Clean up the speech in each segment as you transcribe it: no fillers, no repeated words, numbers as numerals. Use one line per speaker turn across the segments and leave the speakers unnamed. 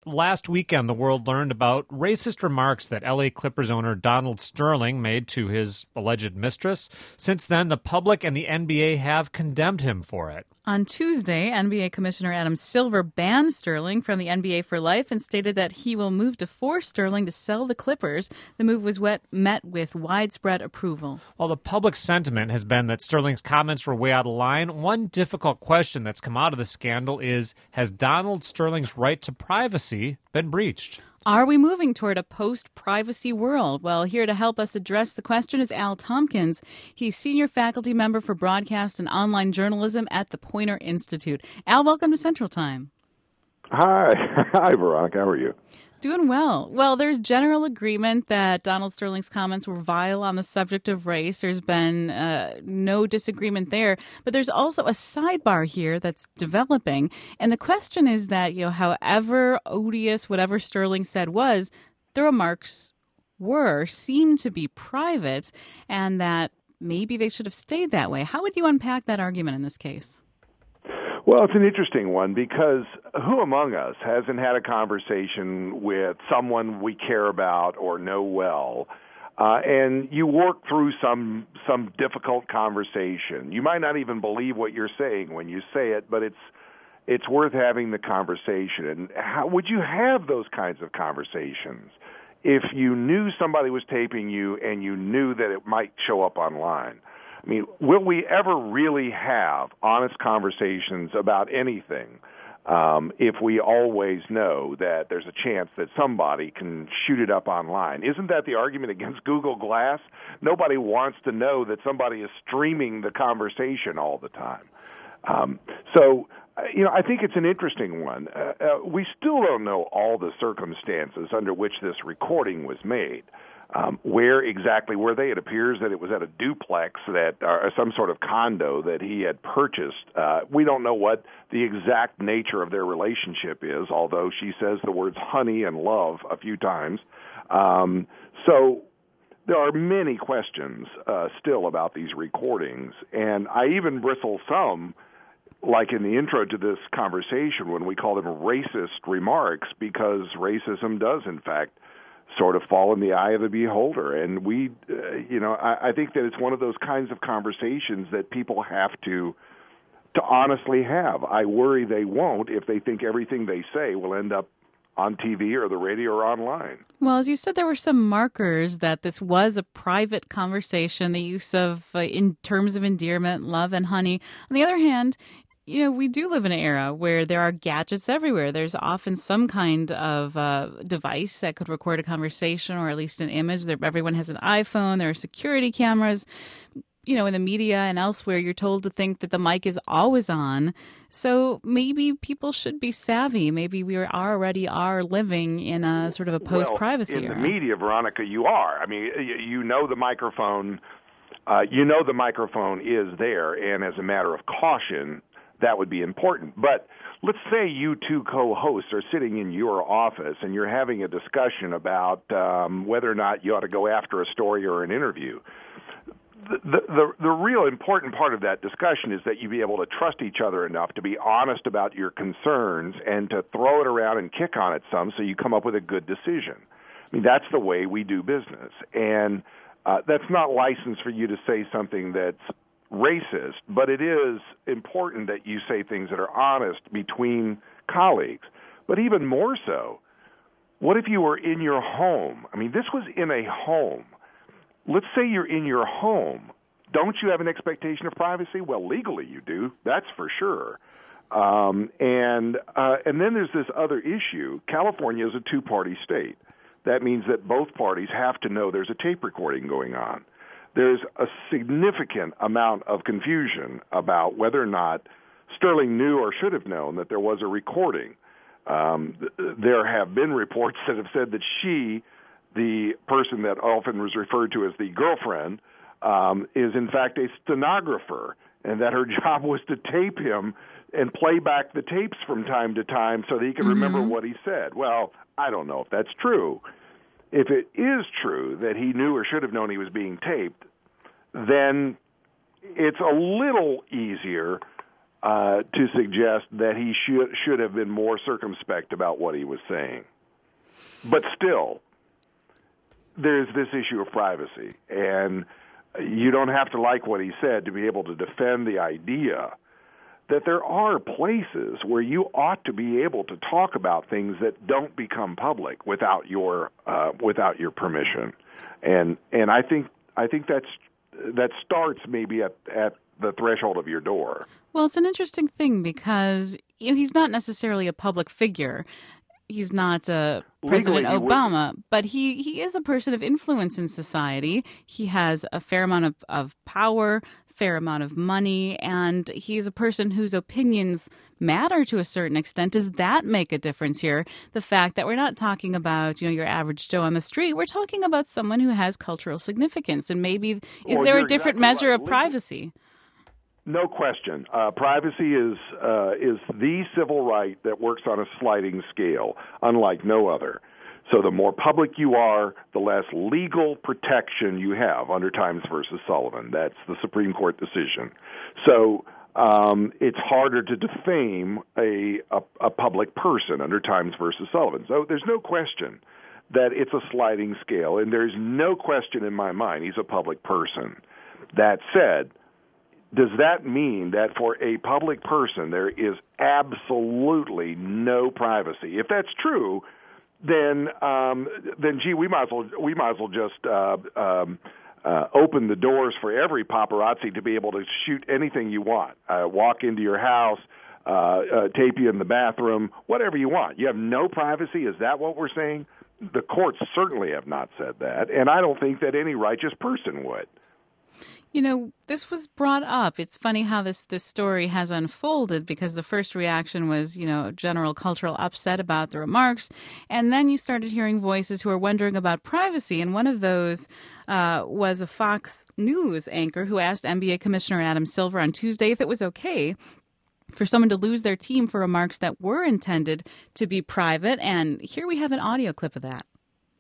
last weekend the world learned about racist remarks that LA Clippers owner Donald Sterling made to his alleged mistress. Since then, the public and the NBA have condemned him for it.
On Tuesday, NBA Commissioner Adam Silver banned Sterling from the NBA for life and stated that he will move to force Sterling to sell the Clippers. The move was met with widespread approval.
While the public sentiment has been that Sterling's comments were way out of line, one difficult question that's come out of the scandal is, has Donald Sterling's right to privacy been breached?
Are we moving toward a post-privacy world? Well, here to help us address the question is Al Tompkins. He's senior faculty member for broadcast and online journalism at the Poynter Institute. Al, welcome to Central Time.
Hi. Hi, Veronica. How are you?
Doing well. Well, there's general agreement that Donald Sterling's comments were vile on the subject of race. There's been no disagreement there. But there's also a sidebar here that's developing. And the question is that, however odious whatever Sterling said was, the remarks seemed to be private, and that maybe they should have stayed that way. How would you unpack that argument in this case?
Well, it's an interesting one because who among us hasn't had a conversation with someone we care about or know well, and you work through some difficult conversation. You might not even believe what you're saying when you say it, but it's worth having the conversation. And how would you have those kinds of conversations if you knew somebody was taping you and you knew that it might show up online? I mean, will we ever really have honest conversations about anything if we always know that there's a chance that somebody can shoot it up online? Isn't that the argument against Google Glass? Nobody wants to know that somebody is streaming the conversation all the time. I think it's an interesting one. We still don't know all the circumstances under which this recording was made. Where exactly were they? It appears that it was at a duplex or some sort of condo that he had purchased. We don't know what the exact nature of their relationship is, although she says the words honey and love a few times. So there are many questions still about these recordings, and I even bristle some, like in the intro to this conversation, when we call them racist remarks, because racism does, in fact, sort of fall in the eye of the beholder. And I think that it's one of those kinds of conversations that people have to honestly have. I worry they won't if they think everything they say will end up on TV or the radio or online.
Well, as you said, there were some markers that this was a private conversation, the use of, in terms of endearment, love and honey. On the other hand, we do live in an era where there are gadgets everywhere. There's often some kind of device that could record a conversation or at least an image. Everyone has an iPhone. There are security cameras. In the media and elsewhere, you're told to think that the mic is always on. So maybe people should be savvy. Maybe we already are living in a sort of a post-privacy era.
In the media, Veronica, you are. I mean, the microphone. The microphone is there, and as a matter of caution, that would be important. But let's say you two co-hosts are sitting in your office and you're having a discussion about whether or not you ought to go after a story or an interview. The real important part of that discussion is that you be able to trust each other enough to be honest about your concerns and to throw it around and kick on it some so you come up with a good decision. I mean, that's the way we do business. And that's not license for you to say something that's racist, but it is important that you say things that are honest between colleagues. But even more so, what if you were in your home? I mean, this was in a home. Let's say you're in your home. Don't you have an expectation of privacy? Well, legally you do, that's for sure. And then there's this other issue. California is a two-party state. That means that both parties have to know there's a tape recording going on. There's a significant amount of confusion about whether or not Sterling knew or should have known that there was a recording. There have been reports that have said that she, the person that often was referred to as the girlfriend, is in fact a stenographer, and that her job was to tape him and play back the tapes from time to time so that he could remember what he said. Well, I don't know if that's true. If it is true that he knew or should have known he was being taped, then it's a little easier to suggest that he should have been more circumspect about what he was saying. But still, there's this issue of privacy, and you don't have to like what he said to be able to defend the idea that there are places where you ought to be able to talk about things that don't become public without your permission, and I think that starts maybe at the threshold of your door.
Well, it's an interesting thing because he's not necessarily a public figure. He's not President Obama, but he is a person of influence in society. He has a fair amount of power, fair amount of money, and he's a person whose opinions matter to a certain extent. Does that make a difference here? The fact that we're not talking about, your average Joe on the street. We're talking about someone who has cultural significance, and maybe is there a different measure of privacy?
No question. Privacy is the civil right that works on a sliding scale, unlike no other. So the more public you are, the less legal protection you have under Times versus Sullivan. That's the Supreme Court decision. So it's harder to defame a public person under Times versus Sullivan. So there's no question that it's a sliding scale, and there's no question in my mind he's a public person. That said, does that mean that for a public person there is absolutely no privacy? If that's true, then gee, we might as well just open the doors for every paparazzi to be able to shoot anything you want, walk into your house, tape you in the bathroom, whatever you want. You have no privacy. Is that what we're saying? The courts certainly have not said that, and I don't think that any righteous person would.
This was brought up. It's funny how this story has unfolded because the first reaction was, general cultural upset about the remarks. And then you started hearing voices who are wondering about privacy. And one of those was a Fox News anchor who asked NBA Commissioner Adam Silver on Tuesday if it was okay for someone to lose their team for remarks that were intended to be private. And here we have an audio clip of that.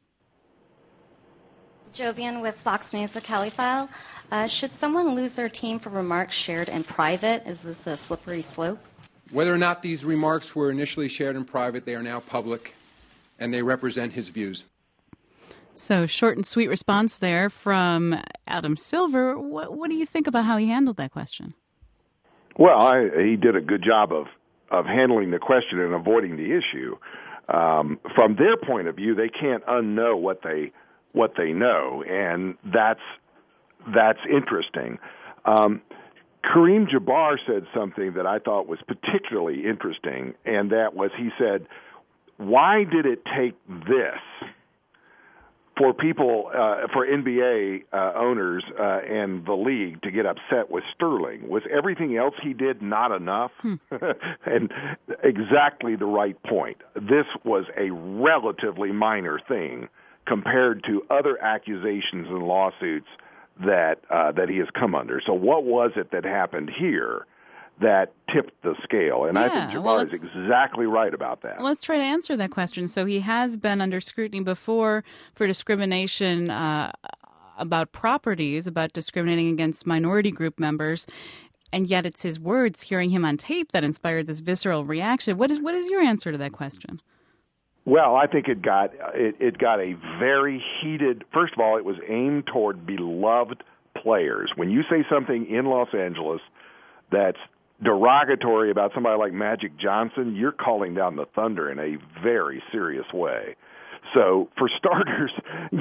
Jovian with Fox News, The Kelly File. Should someone lose their team for remarks shared in private? Is this a slippery slope?
Whether or not these remarks were initially shared in private, they are now public, and they represent his views.
So short and sweet response there from Adam Silver. What do you think about how he handled that question?
Well, he did a good job of handling the question and avoiding the issue. From their point of view, they can't unknow what they know, and that's interesting. Kareem Jabbar said something that I thought was particularly interesting, and that was he said, why did it take this for people, for NBA owners and the league to get upset with Sterling? Was everything else he did not enough? And exactly the right point. This was a relatively minor thing compared to other accusations and lawsuits that he has come under. So what was it that happened here that tipped the scale? And I think Jabbar is exactly right about that.
Let's try to answer that question. So he has been under scrutiny before for discrimination about properties, about discriminating against minority group members, and yet it's his words, hearing him on tape, that inspired this visceral reaction. What is your answer to that question?
Well, I think it got a very heated. First of all, it was aimed toward beloved players. When you say something in Los Angeles that's derogatory about somebody like Magic Johnson, you're calling down the thunder in a very serious way. So for starters,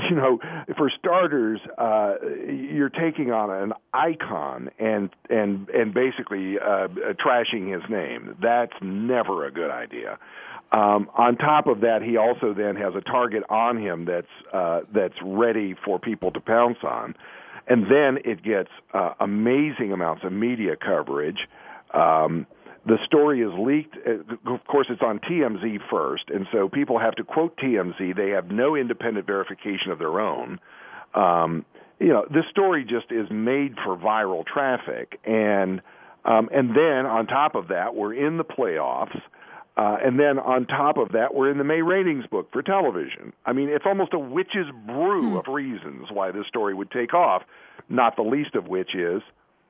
you're taking on an icon and basically trashing his name. That's never a good idea. On top of that, he also then has a target on him that's ready for people to pounce on, and then it gets amazing amounts of media coverage. The story is leaked. Of course, it's on TMZ first, and so people have to quote TMZ. They have no independent verification of their own. This story just is made for viral traffic, and then on top of that, we're in the playoffs. And then on top of that, we're in the May ratings book for television. I mean, it's almost a witch's brew of reasons why this story would take off, not the least of which is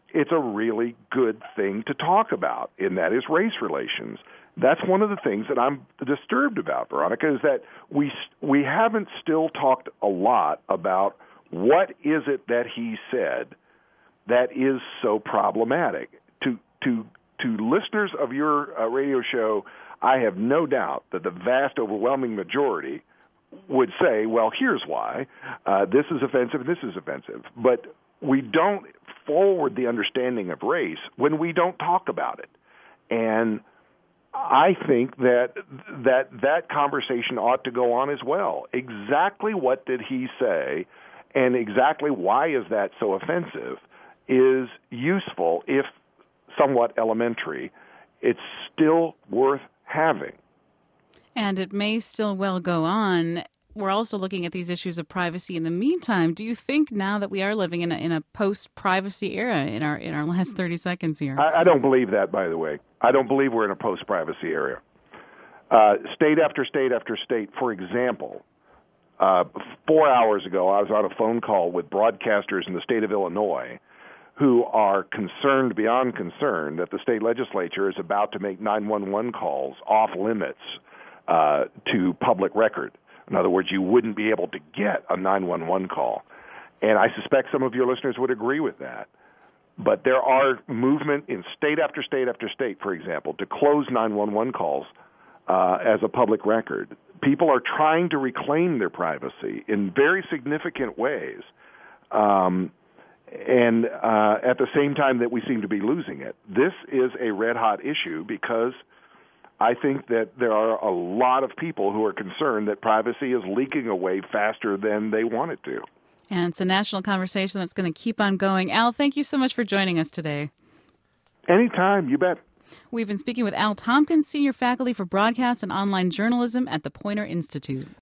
it's a really good thing to talk about, and that is race relations. That's one of the things that I'm disturbed about, Veronica, is that we haven't still talked a lot about what is it that he said that is so problematic. To listeners of your radio show, I have no doubt that the vast, overwhelming majority would say, well, here's why. This is offensive, this is offensive. But we don't forward the understanding of race when we don't talk about it. And I think that conversation ought to go on as well. Exactly what did he say, and exactly why is that so offensive is useful, if somewhat elementary. It's still worth having.
And it may still well go on. We're also looking at these issues of privacy in the meantime. Do you think now that we are living in a post-privacy era in our last 30 seconds here?
I don't believe that, by the way. I don't believe we're in a post-privacy era. State after state after state, for example, 4 hours ago I was on a phone call with broadcasters in the state of Illinois who are concerned beyond concern that the state legislature is about to make 911 calls off limits to public record. In other words, you wouldn't be able to get a 911 call. And I suspect some of your listeners would agree with that. But there are movement in state after state after state, for example, to close 911 calls as a public record. People are trying to reclaim their privacy in very significant ways. And at the same time that we seem to be losing it. This is a red-hot issue because I think that there are a lot of people who are concerned that privacy is leaking away faster than they want it to.
And it's a national conversation that's going to keep on going. Al, thank you so much for joining us today.
Anytime, you bet.
We've been speaking with Al Tompkins, Senior Faculty for Broadcast and Online Journalism at the Poynter Institute.